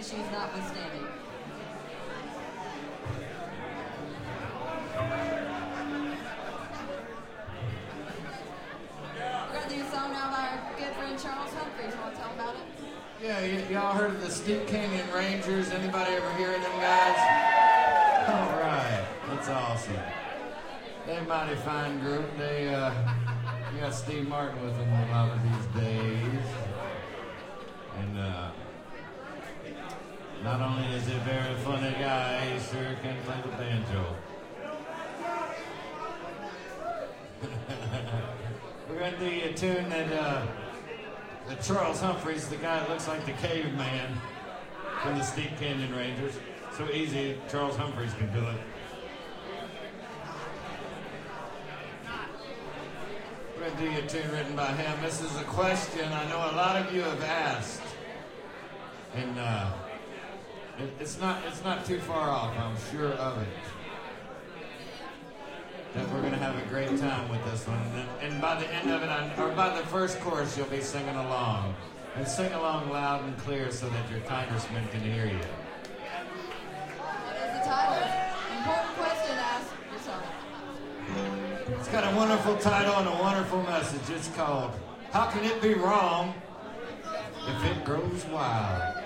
issues notwithstanding. We're going to do a song now by our good friend Charles Humphreys. You want to tell him about it? Yeah, y'all heard of the Steep Canyon Rangers? Anybody ever hear of them guys? All right, that's awesome. They're a mighty fine group. They you got Steve Martin with them a lot of these days. And not only is he a very funny guy, he sure can play the banjo. We're going to do a tune that Charles Humphreys, the guy that looks like the caveman from the Steep Canyon Rangers. So easy, Charles Humphreys can do it. We're going to do a tune written by him. This is a question I know a lot of you have asked. And it's not too far off, I'm sure of it. That we're going to have a great time with this one. And by the end of it, or by the first chorus, you'll be singing along. And sing along loud and clear so that your congressman can hear you. What is the title? Important question, ask yourself. It's got a wonderful title and a wonderful message. It's called, How Can It Be Wrong If It Grows Wild?